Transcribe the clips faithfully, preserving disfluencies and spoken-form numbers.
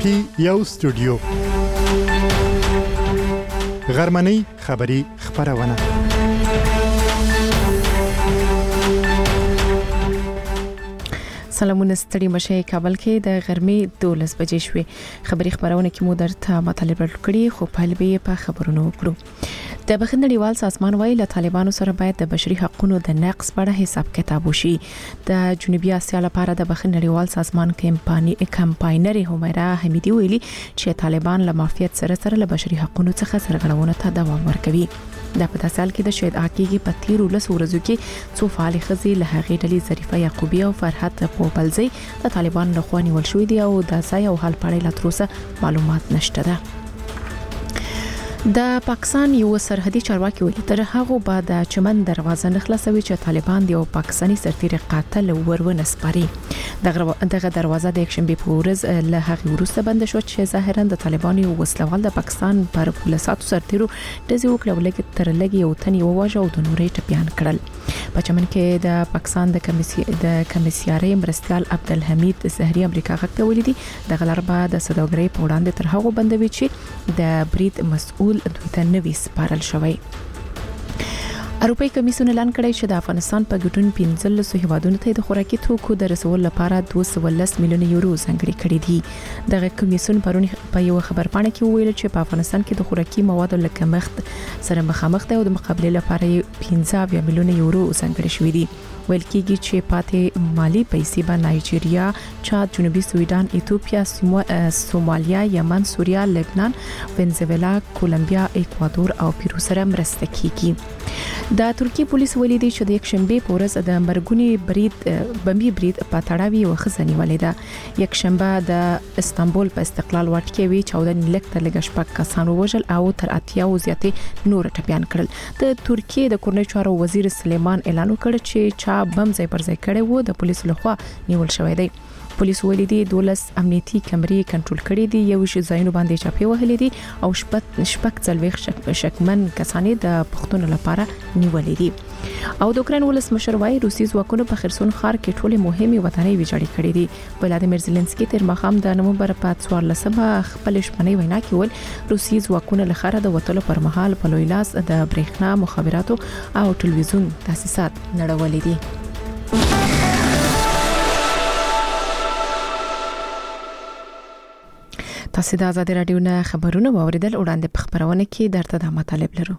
کې یو استودیو غرمنۍ خبری خبرونه سلامونه ستړي مشه کابل کې د غرمې دولس بجې شوې خبري خبرونه کې مو درته مطالب ورکړي خو په لبي په خبرونو وکړو د بخښنړیوال سازمان وايي له طالبانو سره باید د بشري حقوقو د نقض په اړه حساب کتاب وشي د جنوبي اسیا لپاره د بخښنړیوال سازمان کمپایني کمپاینر همیرا حمیدي ویلي چې طالبان له مافیات سره سره له بشري حقوقو څخه سرغړونه ته دوام ورکوي دا په تاسال کې د شهید عقیقي په تیر ولس ورځو کې څو فعال خزي له هغې ډلې ظریفه یعقوبی او فرحت پوپلزی د طالبان له خوا نیول شوې دي او د ځای او حال په اړه لا تر اوسه معلومات نشته ده د پاکستان یو سرحدي چارواکي ویلي تر هغه بعد چمن دروازه نه خلاصوي چې طالبان د یو پاکستاني سرتیر قاتل ورونه سپاري دغه دروازه د یکشنبه په ورځ له هغه وروسته بند شو چې ظاهرا د طالبان یو وسلوال د پاکستان پر پولیساتو سرتیرو د زیو کړولګ تر لګي او تنی وواژه او د نورې ټپيان کړل په چمن کې د پاکستان د کمیسي د کمیسیاري مرستيال عبدالحمید زهري امریکا غږ ویلي دي د غلربا د سوداګرۍ په وړاندې تر هغه بندوي چې د برید مسؤل دوی ته نوې سپارل شوی اروپای کمیسیون اعلان کړی چې د افغانستان په ګډون پنځلس هیوادونو ته د خوراکي توکو د رسول لپاره دوه سوه لس میلیون یورو ځانګړي کړي دي دغه کمیسیون پرون په یو خبرپاڼه کې ویل چې په افغانستان کې د خوراکي موادو لکه مخت سره مخامخ دی او د مقابله لپاره پنځه میلیون یورو ځانګړي شوی دي ویل کېږي چې پاتې مالی پیسې به نایجیریا، چاد، جنوبي سویډن، ایتوپیا، سومالیا، یمن، سوریه، لبنان، وینزویلا، کولمبیا، اکوادور او پیرو سره مرسته کیږي. د ترکیه پولیس ویلي دي چې د یکشنبه په ورځ د مرګونی برید بمبي برید په تړاوي وخزنی ولیده. یکشنبه د استانبول په استقلال واټ کې وی چودہ لک تر لګ شپږ کسان وژل او تر اتیا او زیاتې نور ټپيان کړل. د ترکیه د کورنۍ چارو وزیر سلیمان اعلان وکړ چې چا بم ځای پر ځای کړي وو د پولیسو لخوا نیول شوی دی. پولیس ویلي دي دولس امنیتي کمرې کنټرول کړي دي یو شی ځایونو باندې چاپی وهلې دي او شپږ شپږ څلويخ شک شکمن کسانې د پښتون لپاره نیولې دي. او د اوکرين ولس مشر وايي روسي ځواکونو په خرسون ښار کې ټوله مهمه وطني ویجاړې کړې دي. ولادیمیر زيلنسکي تر مخام د نومبر په څوارلسمه خپل شپنۍ وینا کې ول روسي ځواکونه له خاره د وټلو پر مهال په لوی لاس د برېښنا مخابراتو او ټلویزیون تاسیسات نړولې دي. تاسو د آزاد رادیو نه خبرونه واوریدل وړاندې په خبرونه کې درته د مطالب لرو.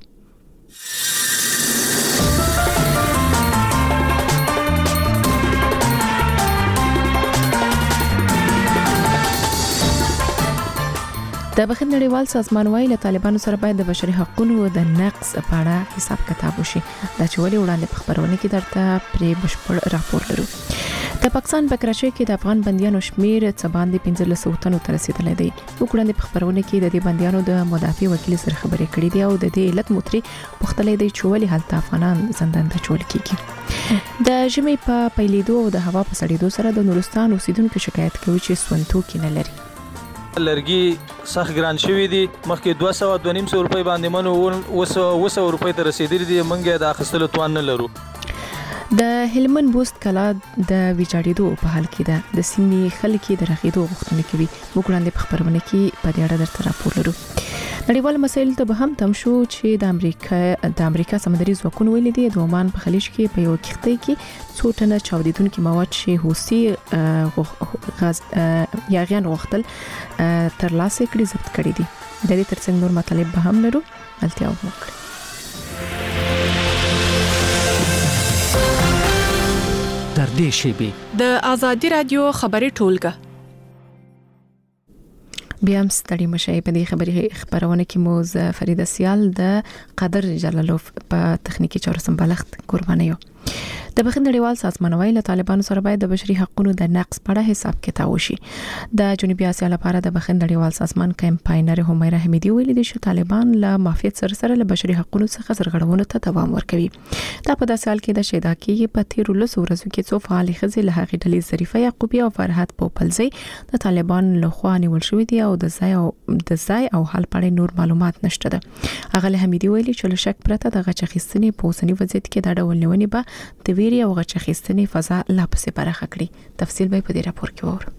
د بخښنړیوال سازمان وايي له طالبانو سره باید د بشري حقوقو د نقض په اړه حساب کتاب وشي. دا چې ولې وړاندې په خبرونه کې درته پرې بشپړ راپور لرو. د پاکستان په کراچۍ کې د افغان بنديانو شمیر څه باندې پنځلس تنو ته رسیدلی دی. وکړاندې په خبرونه کې د دې بنديانو د مدافع وکیل سره خبرې کړې دي او د دې علت متري پختلې دی چې ولې هلته افغانان زندان ته چول کیږي. د ژمي په پیلېدو او د هوا په سړېدو سره د نورستان اوسیدونکو شکایت کوي چې سونتو کې نه لري. لرګي سخت ګران شوی دي مخکې دوه سوه دوه نیم سوه روپۍ باندې منو اوه سوه روپۍ ته رسیدلي دي موږ د اخیستلو توان نه لرو. د هلمند بوست کلا د ویجاړېدو په حال کې ده د سیمې خلک د رغېدو غوښتنه کوي. موږ وړاندې په خبرونه کې په دې اړه درته راپور لرو. نړیوال مسایل ته به هم تم شو چې د امریکا د امریکا سمندري ځواکونو ویلي دي د عمان په خلیج کې په یو کښتۍ کې څو ټنه چاودیدونکي مواد چې حوثي غاز یاغیان غوښتل تر لاسه کړي ضبط کړي دي. د دې ترڅنګ نور مطالب به هم لرو. التیا وکړئ. در دې شیبې د آزادي رادیو خبري ټولګه بیا هم ستړي مشه په دې خبري خبرونه کې مو ز فرید سیال د قدر جلالوف په تخنیکی چارو سمبالښت قرباني یو. د بخښنړیوال سازمان وايي له طالبانو سره باید د بشري حقوقو د نقض په اړه حساب کتاب وشي. د جنوبي اسیا لپاره د بخښنړیوال سازمان کمپاینر همیرا حمیدي ویلي دي چې طالبان له مافیات سره سره له بشري حقوقو څخه سرغړونو ته دوام ورکوي. دا په داسې حال کې د شهید عقیقي په تیر ولس ورځو کې څو فعال خزي له هغې ډلې ظریفه یعقوبی او فرحت پوپلزی د طالبان له خوا نیول شوی دي او د ځای او د ځای او حال په اړه نور معلومات نشته ده. هغه حمیدي ویلي چې له شک پرته د غچخستنې په اوسنی وضعیت کې دا ډول نیونې به د ویري او غچخستنې فضا لا پسې برخه کړي. تفصیل به په دې راپور کې وورو.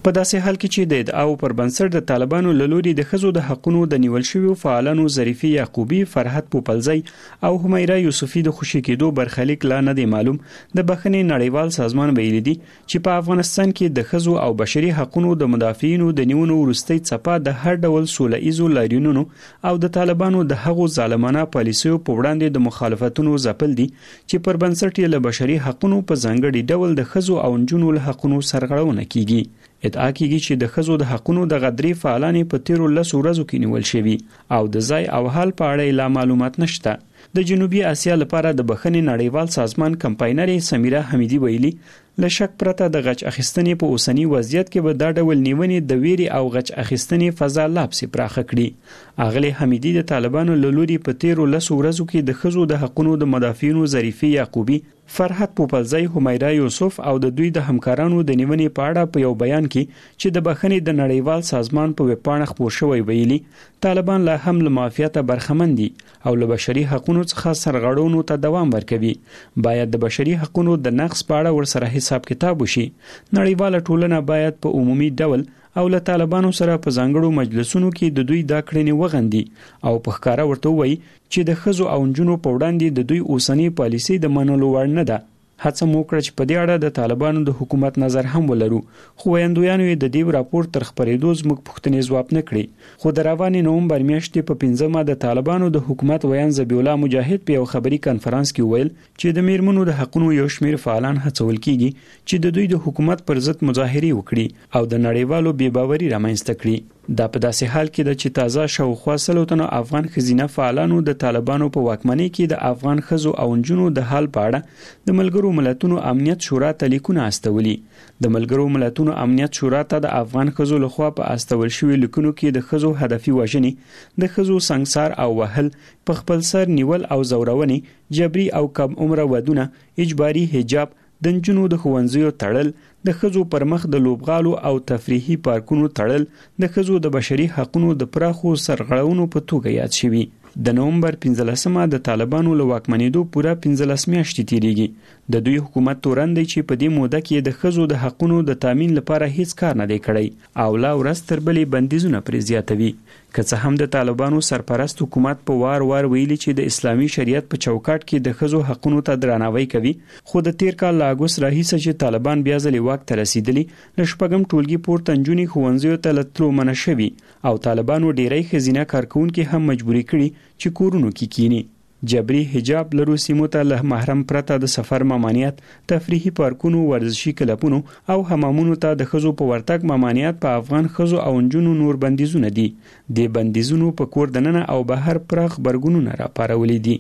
په داسې حال کې چې د ادعاو پر بنسټ د طالبانو له لوري د ښځو د حقونو د نیول شویو فعالانو ظریفي یعقوبي، فرحت پوپلزی او همیرا یوسفي د خوشي کېدو برخلیک لا نه دی معلوم، د بخښنې نړیوال سازمان ویلي دي چې په افغانستان کې د ښځو او بشري حقونو د مدافعینو د نیونو وروستۍ څپه د هر ډول سوله ایزو لاریونونو او د طالبانو د هغو ظالمانه پالیسیو په وړاندې د مخالفتونو ځپل دي چې پر بنسټ یې له بشري حقونو په ځانګړي ډول د ښځو او نجونو له حقونو سرغړونه کیږي. ادعا کیږي چې د ښځو د حقونو د غدري فعالانې په تیرو لسو ورځو کې نیول شوي او د ځای او حال په اړه لا معلومات نشته. د جنوبي اسیا لپاره د بخښنې نړیوال سازمان کمپاینر سمیرا حمیدی ویلي له شک پرته د غچ اخیستنې په اوسنی وضعیت کې به دا ډول نیونې د ویري او غچ اخیستنې فضا لا پسې پراخه کړي. اغلی حمیدی د طالبانو له لوري په تیرو لسو ورځو کې د ښځو د حقونو د مدافعینو ظریفي یعقوبي، فرحت پوپلزی، همیرا یوسف او د دوی د همکارانو د نیونې په اړه په یو بیان کې چې د بخښنې د نړیوال سازمان په ویبپاڼه خپور شوی ویلي طالبان لا هم له مافیاته برخمن دي او له بشري حقونو څخه سرغړونو ته دوام ورکوي. باید د بشري حقونو د نقض په اړه ورسره حساب کتاب وشي. نړیواله ټولنه باید په عمومي ډول او له طالبانو سره په ځانګړو مجلسونو کې د دوی دا کړنې وغندي او په ښکاره ورته وایي چې د ښځو او نجونو په وړاندې د دوی اوسنی پالیسي د منلو وړ نه ده. هڅه مو کړه چې په دې اړه د طالبانو د حکومت نظر هم ولرو، خو ویاندویانو یې د دې راپور تر خپرېدو زموږ پوښتنې ځواب نه کړي. خو د روانې نومبر میاشتې په پنځمه د طالبانو د حکومت ویان ذبیح الله مجاهد په یو خبري کانفرنس کې ویل چې د میرمنو د حقونو یو شمېر فعالان هڅول کیږي چې د دوی د حکومت پر ضد مظاهرې وکړي او د نړیوالو بې باوري رامنځته کړي. دا په داسې حال کې ده چې تازه شاوخوا سلو تنو افغان ښځینه فعالانو د طالبانو په واکمنۍ کې د افغان ښځو او نجونو د حال په اړه د ملګرو ملتونو امنیت شورا ته لیکونه استولي. د ملګرو ملتونو امنیت شورا ته د افغان ښځو لخوا په استول شوي لیکونو کې د ښځو هدفي وژنې، د ښځو سنګسار او وهل، په خپل سر نیول او زورونې، جبري او کم عمره ودونه، اجباري حجاب، د نجونو د ښوونځیو تړل، د ښځو پر مخ د لوبغالو او تفریحي پارکونو تړل د ښځو د بشري حقونو د پراخو سرغړونو په توګه یاد شوي. د نومبر پنځلسمه د طالبانو له واکمنېدو پوره پنځلس میاشتې تیریږي. د دوی حکومت تورن دی چې په دې موده کې د ښځو د حقونو د تامین لپاره هیڅ کار نه دی کړی او لا ورځ تر بلې بندیزونه پرې زیاتوي. که څه هم د طالبانو سرپرست حکومت په وار وار ویلي چې د اسلامي شریعت په چوکاټ کې د ښځو حقونو ته درناوی کوي، خو د تیر کال له اګوست راهیسه چې طالبان بیا ځلې واک ته رسیدلي، له شپږم ټولګي پورته نجونې ښوونځیو ته له تلو منع شوي او طالبانو ډیری ښځینه کارکوونکي هم مجبوري کړي چې کورونو کې کینی. جبري حجاب لرو سیمو ته له محرم پرته د سفر ممانعت، تفریحي پارکونو، ورزشي کلبونو او حمامونو ته د ښځو په ورتګ ممانعت په افغان ښځو او نجونو نور بندیزونه دي. د بندیزونو په کور دننه او بهر پراخ غبرګونونه راپارولي دي.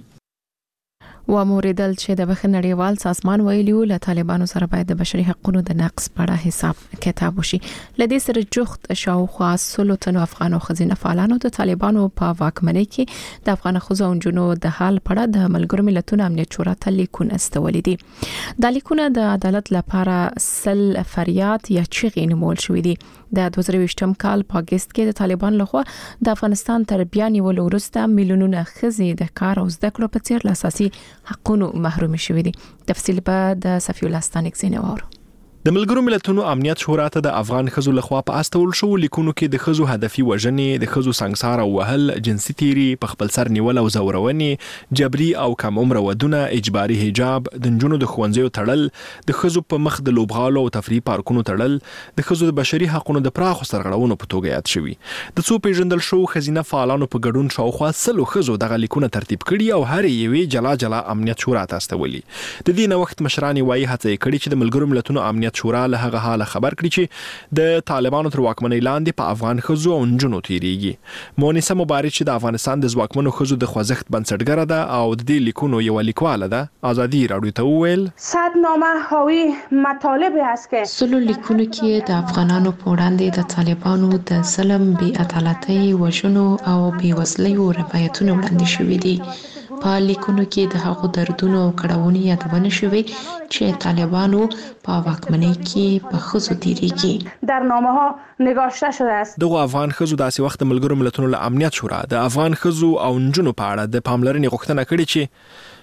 و موریدل چې د بخښنې نړیوال سازمان ویلي له طالبانو سره باید د بشري حقوقو د نقض په اړه حساب کتاب وشي. لدې سره جوخت شاوخوا سلو تنو افغان او ښځینه فعالانو د طالبانو په واکمنۍ کې د افغان ښځو او نجونو د حال په اړه د ملګرو ملتونو امنیت شورا ته لیکونه استولي دي. د لیکونه د عدالت لپاره سل فریاد یا چغې نیول شوې دي. د دوه زره ویشتم کال په اگست کې د طالبان لخوا د افغانستان تر بیا نیولو وروسته میلیونونه ښځې د کار او زده کړو په څیر اساسي حقونو محروم شوي دي. تفصیل په د صفی الله ستانک زینه وورو. د ملګرو ملتونو امنیت شورا ته د افغان ښځو لخوا په استول شو لیکونو کې د ښځو هدفي وژنې، د ښځو سنګسار او وهل، جنسي تیری، په خپل سر نیول او زورونې، جبري او کم عمره ودونه، اجباري حجاب، د نجونو د ښوونځیو تړل، د ښځو په مخ د لوبغالو او تفریحي پارکونو تړل، د ښځو د بشري حقوقو د پراخو سرغړونو په توګه یاد شوي. د څو پیژندل شو ښځینه فعالانو په ګډون شاوخوا سلو ښځو دغه لیکونه ترتیب کړي او هر یوې جلا جلا امنیت شورا ته استولي. د دې نوښت مشران وایي هڅه یې کړې چې د ملګرو ملتونو امنیت شورا له هغه حاله خبر کړي چې د طالبانو تر واکمنۍ لاندې په افغان ښځو او نجونو تیریږي. مونیسه مبارک چې د افغانستان د ځواکمنو ښځو د خوځښت بنسټګره ده او د دې لیکونو یو لیکواله ده، آزادي راډیو ته وویل صد نامه حاوی مطالب است که سلو لیکونو کې د افغانانو په وړاندې د طالبانو د ظلم، بې عدالتۍ، وژنو او بې وزلۍ روایتونه وړاندې شوي دي. په لیکونو کې د هغو دردونو او کړاوونو یادونه شوې چې طالبانو په واکمنۍ کې په ښځو تیریږي. در نامه ها نگاشته شده است. دغه افغان ښځو داسې وخت ملګرو ملتونو له امنیت شورا د افغان ښځو او نجونو په اړه د پاملرنې غوښتنه کړې چې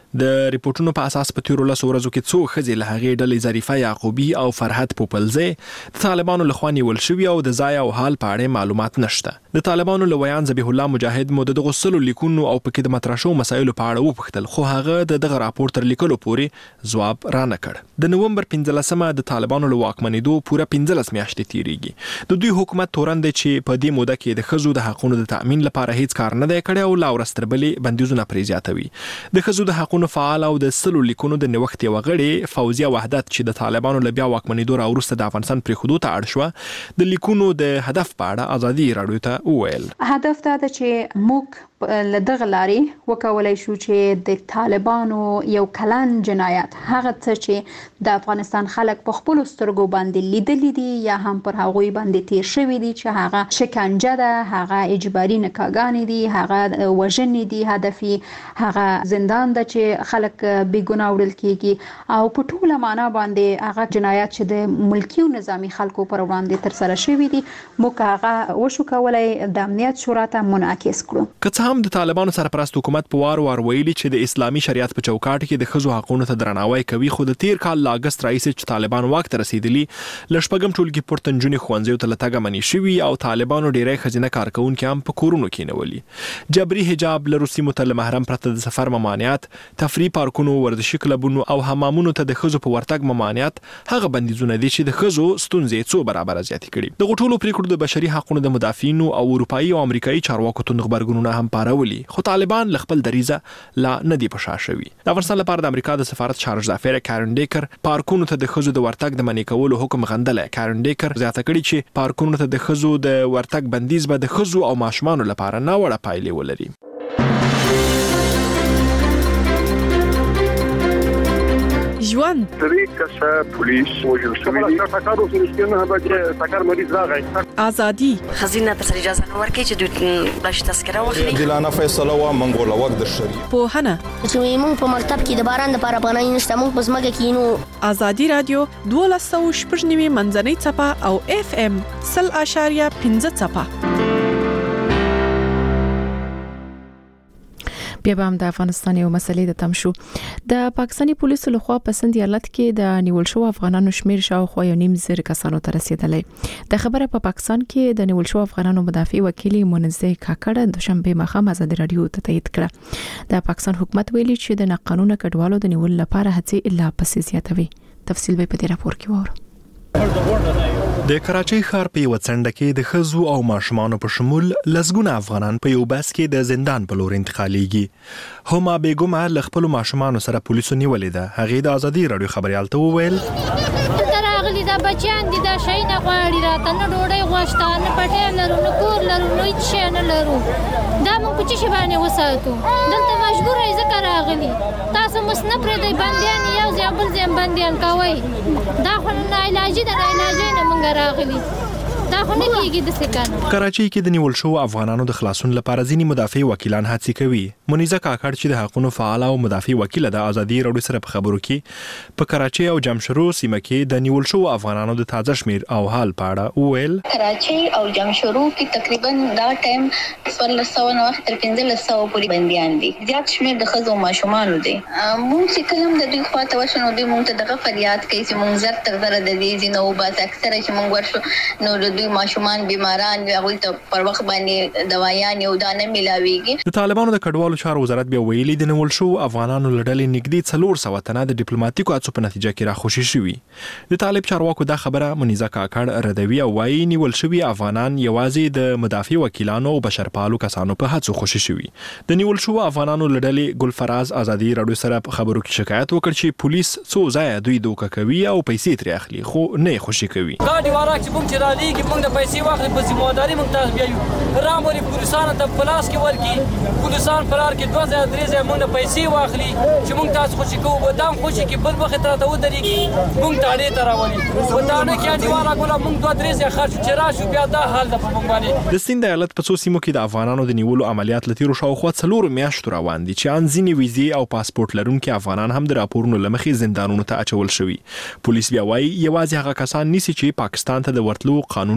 د ریپورتونو په اساس په تیرو لسو ورځو کې څو ښځې له هغې ډلې ظریفه یعقوبي او فرحت پوپلزی د طالبانو لخوا نیول شوي او د ځای او حال په اړه معلومات نشته. د طالبانو له ویان ذبیح الله مجاهد مو د دغو سلو لیکونو او پکې د مطرح شوو مسایلو په اړه وپوښتل، خو هغه د دغه راپور تر لیکلو پورې ځواب رانه کړ. د نومبر پنځلسمه د طالبانو له واکمنېدو پوره پنځلس میاشتې تیریږي. د دوی حکومت تورن دی چې په دې موده کې د ښځو د حقونو د تأمین لپاره هیڅ کار نه دی کړی او لا ورځ تر بلې بندیزونه پرې زیاتوي. د ښځو د حقونو فعال او د سلو لیکونو د نوښت یوه غړې فوزیه وحدت چې د طالبانو له بیا واکمنېدو راوروسته د افغانستان پرېښودو ته اړ شوه، د لیکونو د هدف په اړه ازادي راډیو ته وویل. هدف دا ده چې موږ له دغه لارې وکولای شو چې د طالبانو یو کلن جنایت، هغه څه چې د افغانستان خلک په خپلو سترګو باندې لیدلي دي یا هم پر هغوی باندې تیر شوي دي، چې هغه شکنجه ده، هغه اجباري نکاحګانې دي، هغه وژنې دي، هدفي هغه زندان ده چې خلک بې ګناه وړل کیږي، او په ټوله معنا باندې هغه جنایت چې د ملکي او نظامي خلکو پر وړاندې ترسره شوي دي، موږ هغه وشو کولای د امنیت شورا ته منعکس کړو. هم د طالبانو سرپرست حکومت په وار وار ویلي چې د اسلامي شریعت په چوکاټ کې د ښځو حقونو ته درناوی کوي، خو د تیر کال له اګست راهیسې چې طالبان واک ته رسېدلي، له شپږم ټولګي پورته نجونې ښوونځیو ته له تګه منع شوي او طالبانو ډېری ښځینه کارکوونکي هم په کورونو کې نیولي. جبري حجاب، لرو سیمو ته له محرم پرته د سفر ممانعت، تفریح پارکونو، ورزشي کلبونو او حمامونو ته د ښځو په ورتګ ممانعت هغه بندیزونه دي چې د ښځو ستونزې څو برابره زیاتې کړي. دغو ټولو پریکړو د بشري حقونو د مدافعینو او اروپایي او امریکایي چارواکو توند غبرګونونه هم پارولي، خو طالبان له خپل دریزه لا نه دي په شا شوي. د افغانستان لپاره د امریکا د سفارت چارج افیر کارن ډیکر پارکونو ته د ښځو د ورتګ د منع کولو حکم غندلی. کارن ډیکر زیاته کړي چې پارکونو ته د ښځو د ورتګ بندیز به د ښځو او ماشومانو لپاره ناوړه پایلې ولري. ژوند درې کسه پولیس وژل شوي دي. ټکر وشو چې نه به ټکر مریض راغی. ازادي خزینه ته اجازه نه ورکړي چې دوی بلش تذکره واخلي. عادلانه فیصله و منګول وخت د شری. پوهنه چې موږ په مکتب کې د باران لپاره پناه نشته، موږ په ځمکه کې نو. ازادي رادیو دوه سوه شپږ نوي منځنۍ څپه او اف ام سل اشاریه پنځه څپه. بیا به هم د افغانستان یو مسلې د تم شو. د پاکستاني پولیسو لخوا په سند ایالت کې د نیول شو افغانانو شمیر شاوخوا یو نیم زر کسانو ته رسیدلی. د خبره په پاکستان کې د نیول شو افغانانو مدافع وکیل منزه کاکړ د شنبه مخام ازادي رادیو ته تایید کړه. د پاکستان حکومت ویلي چې د ناقانونه کډوالو د نیول لپاره هڅې الا پسې زیاتوي. تفصیل به په دې راپور کې وورو. د کراچۍ ښار په یوه څنډه کې د ښځو او ماشومانو په شمول لسګونه افغانان په یو بس کې د زندان په لور انتقالیږي. هما بیګم له خپلو ماشومانو سره پولیسو نیولې ده. هغې د ازادي راډیو خبریال ته وویل راغلي دا بچیان دي، دا شی نه غواړي راته، نه ډوډۍ غوښته، نه پټی لرو، نه کور لرو، نه هېڅ شی نه لرو. دا موږ په څه شي باندې وساتو؟ دلته مجبوره یې ځکه راغلي. تاسو مس نه پرېږدئ بندیان یو ځای بل ځای بندیان کوئ. دا خو ناعلاجي ده، ناعلاجۍ نه موږ راغلي. دا خو نه کېږي داسې کار. کراچۍ کې د نیول شوو افغانانو د خلاصون لپاره ځینې مدافع وکیلان هڅې کوي. منیزه کاکړ چې د حقونو فعاله او مدافع وکیله ده، ازادي راډیو سره په خبرو کې په کراچۍ او جمشورو سیمه کې د نیول شوو افغانانو د تازه شمیر او حال په اړه وویل. کراچۍ او جمشورو کې تقریبا دا ټایم څوارلس سوه نه تر پنځلس سوه پورې بندیان دي. زیات شمیر د ښځو او ماشومانو دی. موږ چې کله هم د دوی خواته ورشو نو دوی موږ ته دغه فریاد کوي چې موږ زر تر زره د دې ځینه وباسي. اکثره چې موږ ورشو نو د دوی ماشومان بیماران وي، هغوی ته پر وخت باندې دوایان یو دا نه میلاویږي. د طالبانو د کډوالو چارو وزارت بیا ویلي د نیول شوو افغانانو له ډلې نږدې څلور سوه تنه د ډیپلوماتیکو هڅو په نتیجه کې راخوشي شوي. د طالب چارواکو دا خبره منیزه کاکړ ردوي او وایي نیول شوي افغانان یوازې د مدافع وکیلانو او بشرپالو کسانو په هڅو خوشي شوي. د نیول شوو افغانانو له ډلې ګلفراز ازادي راډیو سره په خبرو کې شکایت وکړ چې پولیس څو ځایه دوی دوکه کوي او پیسې ترې اخلي، خو نه یې خوشي کوي. ګاډي والا چې موږ چې رالیږي موږ د پیسې واخلي، په ذمهداري موږ تاسو بیایو. راموري پولیسانو ته پلاس کې ورکړي، پولیسان فرار کې دوه ځایه درې ځایه موږ د پیسې واخلي چې موږ تاسو خوشي کوو. به دام خوشي کې بل وخت راته ودرېږي، موږ تاڼې ته راولي. په تاڼه کې انډیواله ګوله موږ دوه درې ځایه خرڅ چې راشو بیا دا حال ده په موږ باندې. د سیند ایالت په څو سیمو کې د افغانانو د نیولو عملیات له تېرو شاوخوا څلورو میاشتو روان دي چې ان ځینې ویزې او پاسپورټ لرونکي افغانان هم د راپورونو له مخې زندانونو ته اچول شوي. پولیس بیا وایي یوازې هغه کسان نیسي چې پاکستان ته د ورتلو قانوني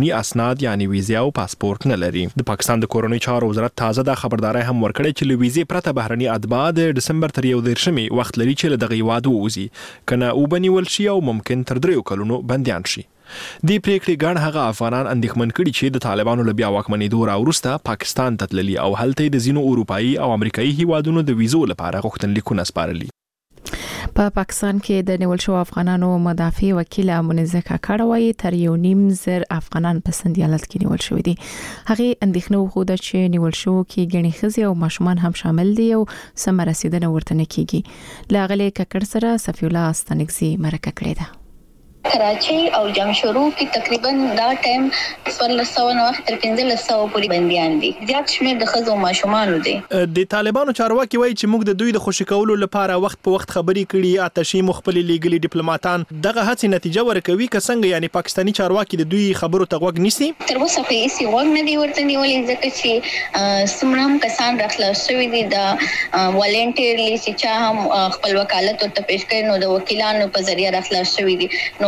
قانوني اسناد یعنی ویزه او پاسپورت نه لري. د پاکستان د کورنۍ چارو وزارت تازه د خبرداري هم ورکړې چې له ویزې پرته بهرني اتباع د ډسمبر تر یو دیرشمې وخت لري چې له دغه هیواد ووځي کنه وبنیول شي او ممکن تر دریو کلونو بندیان شي. دی پریکړې ګڼ هغه افغانان اندېښمن کړي چې د طالبانو له بیا واکمنېدو راوروسته پاکستان ته تللي او هلته د ځینو اروپایي او امریکایي هیوادونو د ویزو لپاره غوښتنلیکونه سپارلي. په پا پاکستان کې د نیول شو افغانانو مدافع وکیل منزه کاکړ وایي تر یو نیم زر افغانان په سندیالت کې نیول شوی دي. هغه اندېښنه وښوده چې نیول شو کې ګڼې ښځې او ماشومان هم شامل دي او سم رسیدنه ورته نه کیږي. له هغه کاکړ سره صفی الله استنګزي مرکه کړې ده. کراچي او جمشورو کې تقریبا دا ټایم څوارلس سوه نه تر پنځلس سوه پورې بنديان دي. زیات شمېر د ښځو ماشومانو دي. د طالبانو چارواکي وایي چې موږ د دوی د خوشی کولو لپاره وخت په وخت خبري کړي، آتشي مخبل لیګلي ډیپلوماټان دغه هڅې نتیجه ورکوي که څنګه، یعنی پاکستاني چارواکي د دوی خبرو ته غوږ نیسي. تر اوسه په هیڅ وګ نه دی ورته نیولې ځکه چې سمرام کسان راخلاص شوی دي د والنټیرلی چې چا هم خپل وکالت ورته پیش کړي نو د وکیلانو په ذریعہ راخلاص شوی دي. نو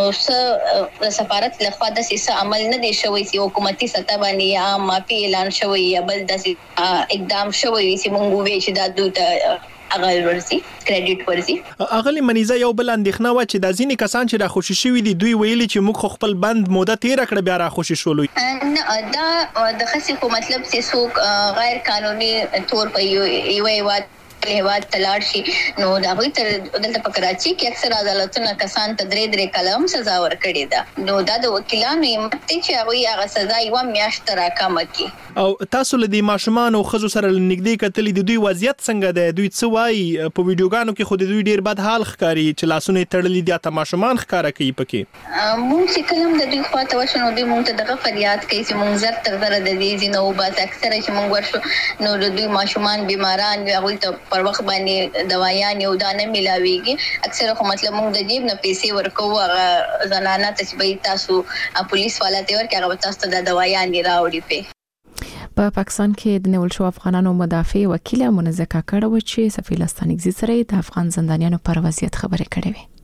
د سفارت لخوا د سیسه عمل نه دی شوی چې حکومتي سطح باندې یا مافي اعلان شوی یا بل د اقدام شوی چې مونږ وی چې د دوی اغل ورسي کریډټ ورسي. اغلی منیزه یو بل اندېښنه و چې د ځینې کسان چې را خوشی شوی دي دوی ویلي چې موږ خپل بند موده تیر کړ بیا را خوشی شولو. نه دا د خصي خو مطلب چې څوک غیر قانوني تور په یو یو هیواد تلاړ شي نو دا وي تر دلته په کراچي کې اکثر عدالتونه کسان ته درې درې کلم سزا ورکړي ده. نو دا د وکیلانو یې چې هغه هغه سزا یو میاشت راکمه کی. او تاسو له دې ماشومان او خزو سره نږدې کتلې د دوی وضعیت څنګه ده؟ دوی څه وایي؟ په ویډیوګانو کې خو د دوی ډیر بد حال ښکاري چې لاسونه تړلي دي، تا ماشومان ښکارا کوي پکې. مونږ چې کلم د دوی خواته وشنو دوی مونږ ته دغه فریاد کوي چې مونږ زر تر زر د دې زینو بس اکثر چې مونږ ورشو نو د دوی ماشومان بیماران وي هغه ته پر وخت باندې دوايان یو دانه ملاويږي. اکثر خو مطلب موږ د جیب نه پیسې ورکو هغه زنانه ته به تاسو پولیس والا ته ورکړي هغه تاسو ته د دوايان راوړي. په په پاکستان کې د نیول شو افغانانو مدافع وکیل منزه کاکړ و چې صفی الله استنګزي سره د افغان زندانیانو پر وضعیت خبرې کړې وي.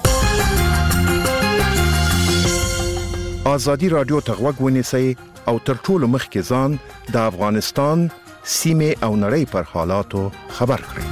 آزادی رادیو ته غوږ ونیسئ او تر ټولو مخکې ځان د افغانستان سیمه او نړۍ پر حالاتو خبر کړئ.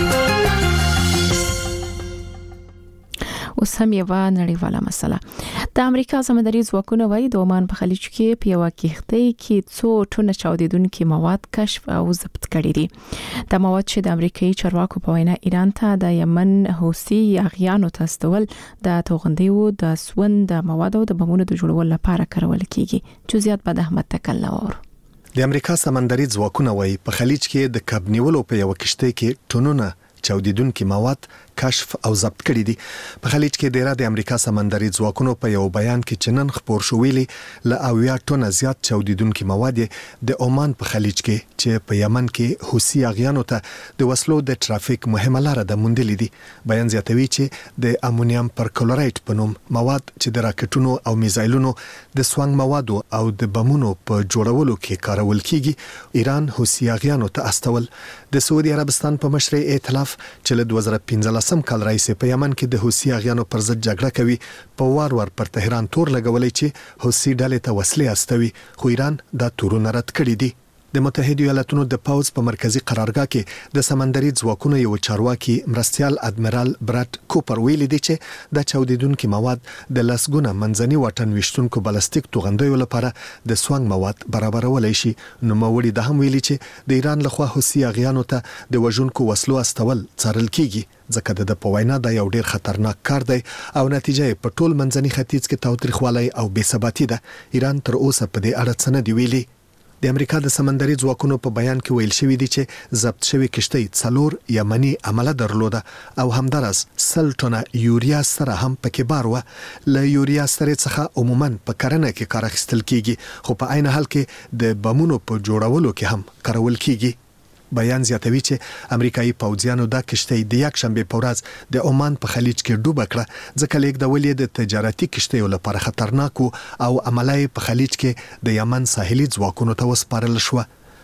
اوس هم یو نړیواله مسله. د امریکا سمندري ځواکونه وايي د عمان په خلیج کې په یو کښتۍ کې څو ټونه چاودیدونکي مواد کشف او ضبط کړي دي. د مواد چې د امریکایي چارواکو په وینا ایران ته د یمن حوثي یاغیانو ته استول د توغندیو د سوند د موادو د بمونو د جوړولو لپاره کارول کیږي. جزئیات به د احمد تکل نور. د امریکا سمندري ځواکونه وايي په خلیج کې د کب نیولو په یو کښتۍ کې ټونونه چاودیدونکي مواد کشف او ضبط کړي دي. په خلیج کې ډیره د امریکا سمندري ځواکونو په یو بیان کې چنن خبر شو ویلي ل اویا ټونه زیات چاودیدونکي مواد د عمان په خلیج کې چې په یمن کې حوثي اغیانو ته د وسلو د ټرافیک مهمه لار د موندلې دي. بیان زیاتوي چې د امونیم پرکلورایټ په نوم مواد چې د راکټونو او میزایلونو د سوانګ موادو او د بمونو په جوړولو کې کارول کیږي ایران حوثي اغیانو ته استول. د سعودي عربستان په مشرۍ ائتلاف چې له دوه زره پنځلس سم کال راځي په یمن کې د حوثي اغیانو پر ضد جګړه کوي په وار وار پر تهران تور لګولې چې حوثي ډلې ته وسلې استوي، خو ایران دا تورونه رد کړي دي. د متحده ایالاتونو د پاوز په مرکزی قرارګاه کې د سمندري ځواکونو یو چارواکي مرستيال ادمرال برات کوپر ویلي دی چې د چاودیدونکو مواد د لسګونه منځني واټن وشتونکو بالستیک توغندیو لپاره د سوانګ مواد برابرولای شي. نو موري د هم ویلي چې د ایران لخوا حوثي اغیانو ته د وژونکو وسلو استول څارل کیږي ځکه د په وینا دا یو ډیر خطرناک کار دی او نتیجه په ټول منځني ختیځ کې تاوتریخوالی او بې ثباتی ده. ایران تر اوسه په دې اړه څه نه دی ویلي. د امریکا د سمندري ځواکونو په بیان کې ویل شوی دی چې ضبط شوی کشتۍ څلور یمني عمله درلوده او همدارس سل ټنه یوریا سره هم پکې بار و. له یوریا سره څخه عموما په کرنه کې کار اخیستل کیږي خو په عین حال کې د بمونو په جوړولو کې هم کارول کیږي. بیان زیاتوي چې امریکایي پوځیانو دا کشتۍ د یک شنبه په ورځ د عمان په خلیج کې ډوب کړه ځکه لیک د ولې د تجارتي کشتیو لپاره خطرناک او عملای په خلیج کې د یمن ساحلي ځواکونو ته وسپارل شو.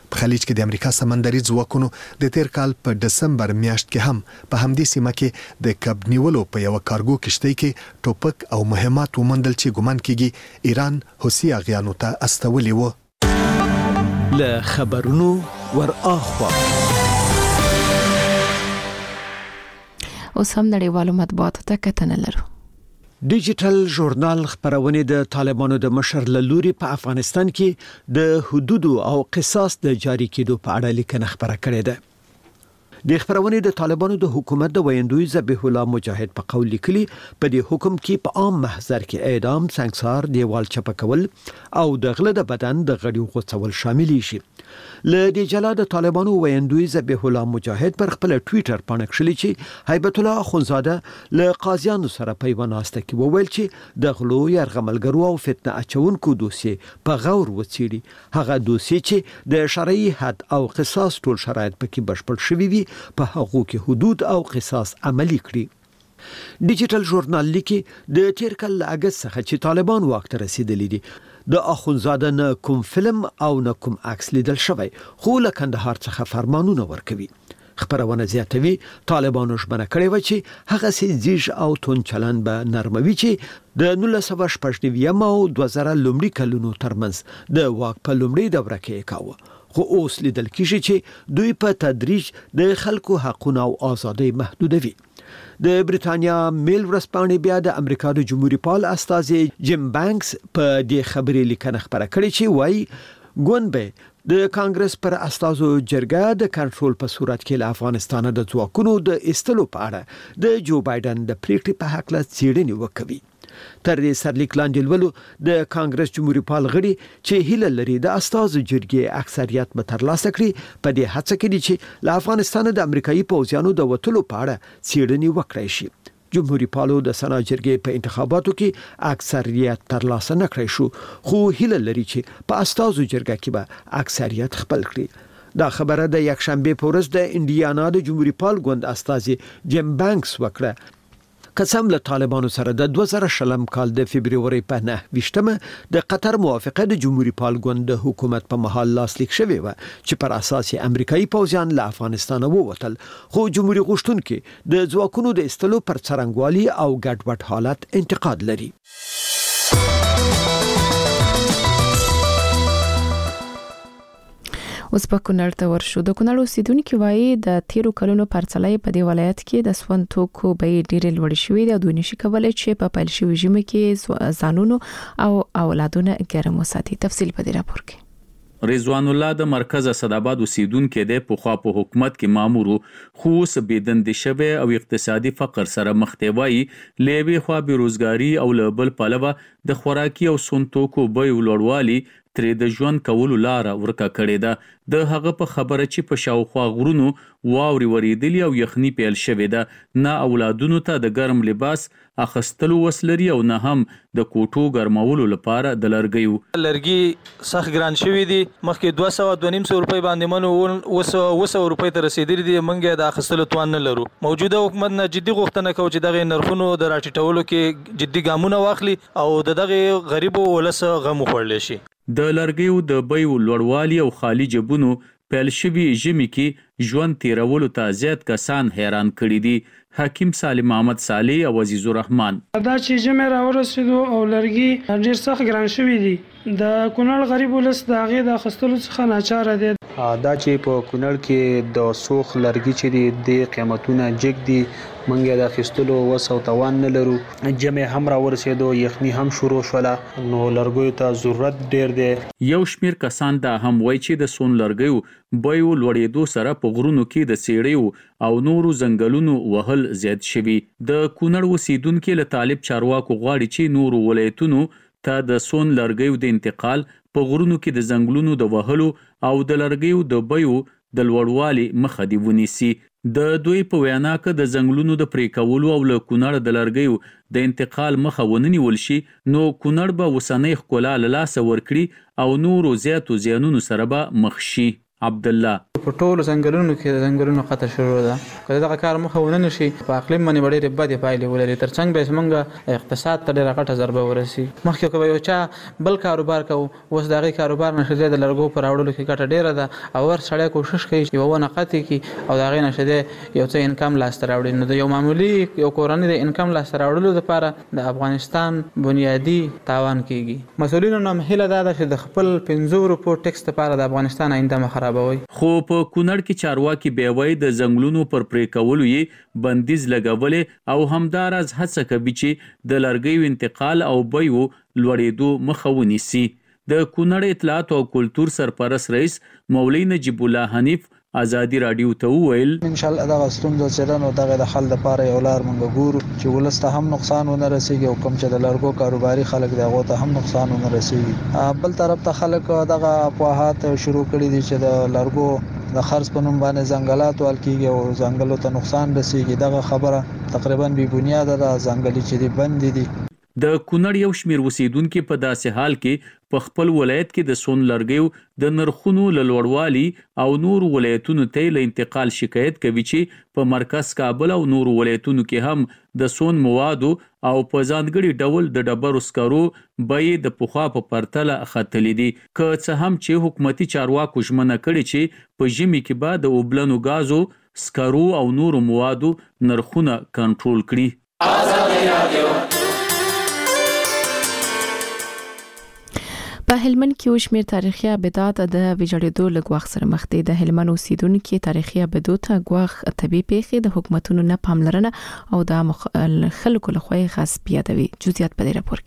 په خلیج کې د امریکا سمندري ځواکونو د تیر کال په دسمبر میاشت کې هم په همدې سیمه کې د کب نیولو په یو کارګو کشتۍ کې ټوپک او مهمات ومندل چې ګومان کېږي ایران حوثي اغیانو ته استولي وو. له خبرونو ور اخوا اوس هم نړیوالو مطبوعاتو ته کتنه لرو. ډیجیټل ژورنال خبرونه د طالبانو د مشر لوري په افغانستان کې د حدود او قصاص د جاری کېدو په اړه لیکنه خبره کړې ده. د خبرونه د طالبانو د حکومت د ویندوی ذبیح الله مجاهد په قول لیکلي په دې حکم کې په عام محضر کې اعدام، سنگسار، دیوال چپه کول او د غله د بدن د غړي غوڅول شامل شي. له دې جلا د طالبانو ویندوی ذبیح الله مجاهد پر خپل ټوئیټر باندې کړلی چې هیبت الله اخونزاده له قاضیانو سره په یو ناسته کې وویل چې د غلو يرغملګرو او فتنه اچونکو دوسیه په غور وڅېړي. هغه دوسیه چې د شرعي حد او قصاص ټول شرایط پکې بشپړ شوي وي په هغو کې حدود او قصاص عملي کړي. ډیجیټل ژورنال لیکي د تیر کال اگست څخه چې طالبان واک ته رسیدلي دي د اخونزاده نه کوم فلم او نه کوم عکس لیدل شوی، خو له کندهار څخه فرمانونه ورکوي. خبرونه زیاتوي طالبانو ژمنه کړې و چې هغه سي زیج او تون چلن به نرموي چې د نولس سوه شپږ نوي او دوه زره لومړي کلونو ترمنځ د واک په لومړي دوره کې کاوه. خو اوس لیدل کیږي چې دوی په تدریج د خلکو حقوقو او ازادۍ محدودوي. د بریتانیا میل ورځپاڼې بیا د امریکا د جمهوریت پال استازي جیم بانکس په دې خبرې لیکنه خبره کړې چې وایي ګونبه د کانګرس پر استازو جرګه د کنټرول په صورت کې له افغانستان د ځواکونو د ایستلو په اړه د جو بایدن د پریکړې په حق له څېړنې وکوي. تر دې سرلیک لاندې ولو د کانګرس جمهوریت پال غړي چې هیله لري د استازو جرګې اکثریت به ترلاسه کړي په دې هڅه کې دي چې له افغانستان د امریکایي پوځیانو د وټلو په اړه څېړنې وکړي شي. جمهوریت پالو د سنا جرګې په انتخاباتو کې اکثریت ترلاسه نه کړی شو، خو هیله لري چې په استازو جرګه کې به اکثریت خپل کړي. دا خبره د یکشنبه په ورځ د انډیانا د جمهوریت پال ګوند استازي جیم بانکس وکړه. قسم له طالبانو سره د دوه زره شلم کال د فبرवरी په نه ویشتمه د قطر موافقه د جمهوریت پال ګوند د حکومت په محل لاسلیک شوی و چې پر اساس امریکایي پوځیان له افغانستان ووتل، خو جمهوریت غوښتونکي د ځواکونو د استلو پر څرنګوالي او ګډوډ حالت انتقاد لري. اوس په کونړ ته ورشو. د کونړ اوسیدونکو وایي د تیرو کلونو پرڅلای په دی ولایت کې د سون توکو به ډېر لوړ شوی دی او دوی نشي کولای چې په پایل شوی ژمه کې ځانونو او اولادونه ګرم وساتي. تفصیل په دې راپور کې. رضوان الله د مرکز اسداباد اوسیدونکو د پوخا په حکومت کې مامور خو سبیدند شوه او اقتصادي فقر سره مخ دی. وایي لوي خو بیروزګاری او لبل پلوه د خوراکي او سون توکو به لوړوالي ترې د ژوند کولو لار ورکا کړې ده. د هغه په خبره چې په شاوخوا غرونو واوري وریدلی او یخني پیل شوې ده، نه اولادونو ته د ګرم لباس اخستلو وسلري او نه هم د کوټو ګرمولو لپاره د لرګیو لرګي سخت ګران شوی دي. مخکې دوه سوه دوه نیم سوه روپۍ باندې منو اوه سوه روپۍ ته رسیدلي دي. موږ د اخستلو توان نه لرو. موجوده حکومت نه جدي غوښتنه کوي چې دغه نرخونو د راټیټولو کې جدي ګامونه واخلي او د دغه غریبو ولس غم وخوړل شي. د لرګیو د بیو لوړوالي او خالی جبونو پیل شوی ژمي کې ژوند تیرولو ته زیات کسان حیران کړي دي. حکیم سالم محمد صالح او عزیز الرحمن دا چې ژمي راورسېدو او لرګي ډېر سخت ګران شوي دي. د کونړ غریب ولس د هغې د اخیستلو څخه ناچاره دی. دا چې په کونړ کې د سوخ لرګي چې دي د قیمتونه جګ دي، منګه د اخیستلو وس او توان نه لرو. جمع هم را ورسېدو، یخني هم شروع شوله، نو لرګیو ته ضرورت ډېر دی. یو شمیر کسان دا هم وایي چې د سون لرګیو بیو لوړېدو سره په غرونو کې د سیړیو او نورو ځنګلونو وهل زیات شوي. د کونړ اوسیدونکو له طالب چارواکو غواړي چې نورو ولایتونو ته د سون لرګیو د انتقال په غرونو کې د ځنګلونو د وهلو او د لرګیو د بیو د لوړوالي مخه دی ونیسي. د دوی په وینا کې د ځنګلونو د پرې کولو او له کونړ د لرګیو د انتقال مخه ونیول شي، نو کونړ به وسنۍ ښکلا له لاسه ورکړي او نورو زیاتو زیانونو سره به مخ شي. عبد الله په ټولو ځنګلونو کې ځنګلونو قطع شروع ده کله دغه کار مخه ونه شي په اقلیم باندې ډېرې بدې پایلې ولري ترڅنګ به زمونږ اقتصاد ته ډېره غټه ضربه ورسي مخکې کوي یو چا بل کاروبار کوي اوس دغه کاروبار نشي د لرګو پر راوړلو کې ګټه ډېره ده او ور سړی کوشش کوي چې ونه قطع کړي او دغه نشه د یو څه انکم لاسته راوړي نو د یو معمولی یو کورنۍ د انکم لاسته راوړلو لپاره د افغانستان بنیادی تاوان کیږي مسؤلینو نو مهله ده چې د خپل پنځو روپو ټیکس لپاره د افغانستان آینده خرابوي خو په کونړ کې چارواکي بیاوي د ځنګلونو پر پرې کولو یې بندیز لګولې او همدارز هڅه کوي چې د لرګیو انتقال او بیو لوړېدو مخه ونیسي د کونړ اطلاعات او کلتور سرپرست رئیس مولوی نجیب الله حنیف ازادي رادیو ته وویل ان شاء الله دا ستونزه چرنو دغه د حل لپاره یو لار مونږ ګورو چې ولسته هم نقصان ونه رسیږي او کوم چې د لرګو کاروباري خلک دغه ته هم نقصان ونه رسیږي بل طرف ته خلک دغه افواهات شروع کړي دي چې د لرګو د خرڅ په نوم باندې ځنګلات ولکېږي او ځنګلو ته نقصان رسیږي دغه خبره تقریبا بې بنیاده ده ځنګلي چې دي بند دي د کونړ یو شمیر اوسیدونکو په داسې حال کې په خپل ولایت کې د سون لرګیو د نرخونو لوړوالي او نور ولایتونو ته له انتقال شکایت کوي چې په مرکز کابل او نور ولایتونو کې هم د سون موادو او په ځانګړي ډول د ډبرو سکرو بیې د پخوا په پرتله ختلې دي که څه هم چې حکومتي چارواکو ژمنه کړې چې په ژمي کې به د اوبلنو غازو سکرو او نور موادو نرخونه کنټرول کړي آزاد رادیو په هلمند کې وشمیر تاریخي ابدات د ویجاړېدو لګواخ سره مخ دي د هلمند اوسیدونکو تاریخي ابدات غواخ طبي پیښې د حکومتونو نه پاملرنه او د خلکو لخوا غصب یادوي جزئیات په دې راپور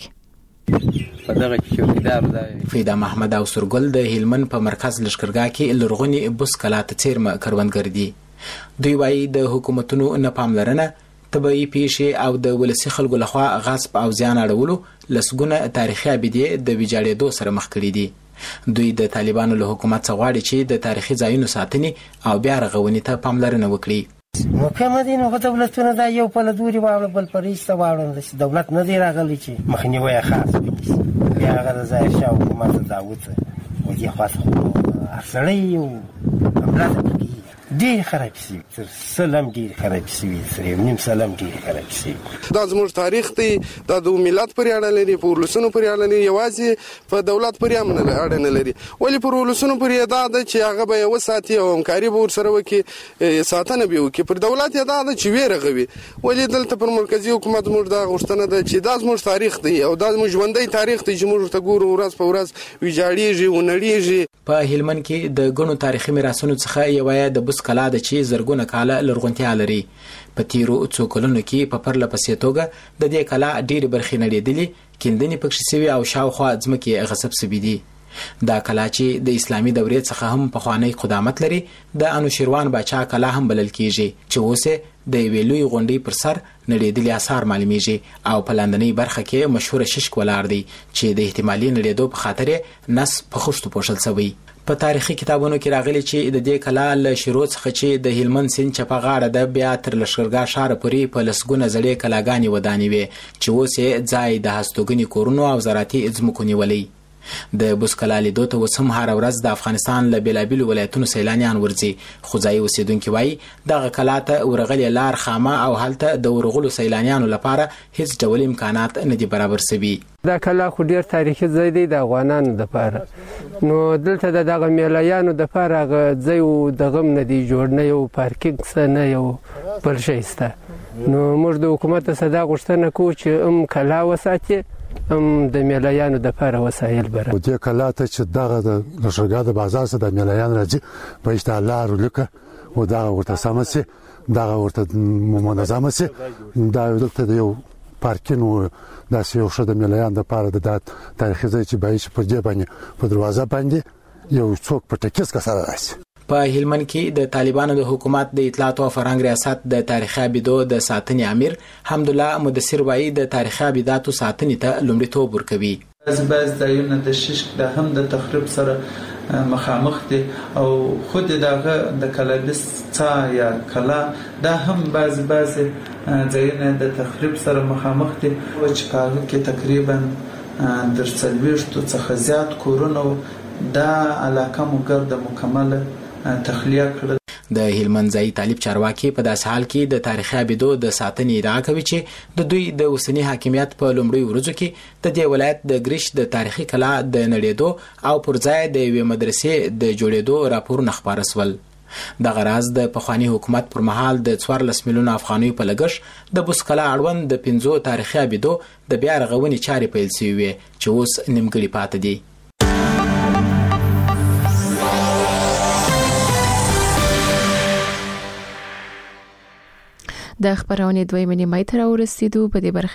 کې په دغه کې چوکیدار دی فیدا محمد او سرګل د هلمند په مرکز لشکرګاه کې لرغونی بوس کلات چیرمه کروندګر دي دوی وايي د حکومتونو نه پاملرنه طبيعي پیښې او د ولسی خلکو لخوا غصب او زیان اړولو لسګونه تاریخي ابدې د ویجاړېدو سره مخ کړي دي دوی د طالبانو له حکومت څخه غواړي چې د تاریخي ځایونو ساتنې او بیا رغونې ته پاملرنه وکړي نو کومه دي نو دولتونه دا یو په لدوري واړه بل پریسته واړه چې دولت نه دی راغلی چې مخنیوي خاص وکړي بیا هغه ځای شاو حکومت دا وته و دي خاصه اصلي یو بلاد ډیر خراب شي تر سلام ډیر خراب شي سره نیم سلام ډیر خراب شي دا زموږ تاریخ دی دا د ملت پر اړه لري په ولسونو پر اړه لري یوازې په دولت پر اړه نه لري ولی پر ولسونو پر اړه دا چې هغه به وساتي او همکاري به سره وکړي ساتنه به وکړي پر دولت دا چې ویرغوي ولی دلته پر مرکزی حکومت موږ دا غوښتنه ده چې دا زموږ تاریخ دی او دا زموږ ژوندۍ تاریخ دی چې موږ ته ګورو ورځ په ورځ ویجاړیږي ونړیږي په هلمند کې د غنو تاریخي میراثونو څخه یو یا د بوس کلا د چې زرګونه کاله لرغونتیا لري په تیرو څو کلونو کې په پرله پسې توګه د دې کلا ډېرې برخې نړېدلې کیندنې پکې سوي او شاوخوا ځمکې غصب سوي دي دا کلا چې د اسلامي دورې څخه هم پخوانی قدامت لري د انوشیروان باچا کلا هم بلل کیږي چې اوسه د یوې لوی غونډۍ پر سر نړېدلي آثار معلومیږي او په لاندنۍ برخه کې مشهور ششک ولاړ دی چې د احتمالي نړېدو په خاطر نس په خښتو پوښل شوی په تاریخي کتابونو کې راغلي چې د دې کلا له شروع څخه چې د هلمند سیند چپه غاړه د بیا تر لشکرګاه ښار پورې په لسګونه زړې کلاګانې ودانې وې چې اوس یې ځای د هستوګنې کورونو او زراعتي ځمکو نیولی د بوس کلا لیدو ته اوس هم هره ورځ د افغانستان له بېلابېلو ولایتونو سیلانیان ورځي خو ځایي اوسېدونکي وایي دغه کلا ته ورغلې لار خامه او هلته د ورغلو سیلانیانو لپاره هیڅ ډول امکانات نه دي برابر سوي دا کلا خو ډیر تاریخي ځای دی د افغانانو لپاره نو دلته د دغه میلایانو لپاره هغه ځای دغه هم نه دی جوړ نه یو پارکینګ څه نه یو بل شی شته نو موږ د حکومت څخه دا غوښتنه کوو چې هم کلا وساتي هم د میلایانو دپاره وسایل برابر دې کلا ته چې دغه د لښکرګاه د بازار څخه د میلایان راځي په اشتها لار ولیکه او دغه ورته سمه سي دغه ورته منظمه سي دا دلته د یو پارکینګ و داسې یو ښه د میلایان دپاره د تاریخي ځای چې باید چې پر دې باندې په دروازه باندې یو څوک په ټکیز که سره راشي په هلمند کې د طالبانو د حکومت د اطلاعات او فرهنګ ریاست د تاریخي ابدو د ساتنې امیر حمدالله مدثر وایي د تاریخي ابداتو ساتنې ته لومړیتوب ورکوي بعض بعض ځایونه د ششک د هم د تخریب سره مخامخ دي او خود دغه د کلابس څا یا کلا دا هم بعض بعض ځایونه د تخریب سره مخامخ دي او چې کاغه کې تقریبا در څلويشتو څخه زیات کورونه دا علاقه مو ګرد مکمله تخلیه کړل. د هلمند ځای طالب چارواکي په داس حال کې د تاریخي ابیدو د ساتنې ادعا کوي چې د دوی د اوسنی حاکمیت په لومړي ورځو کې د دې ولایت د ګریش د تاریخي کلا د نړېدو او پر ځای د یوې مدرسې د جوړېدو راپورونه خپاره سول. دغه راز د پخوانی حکومت پر مهال د څوارلس میلیونه افغانیو په لګښت د بوسکلا اړوند د پنځو تاریخي ابیدو د بیا رغونې چارې پیل شوې وې چې اوس نیمګړې پاتې دي. د خبرونه دوی منی مې تر ورسېدو په دې برخه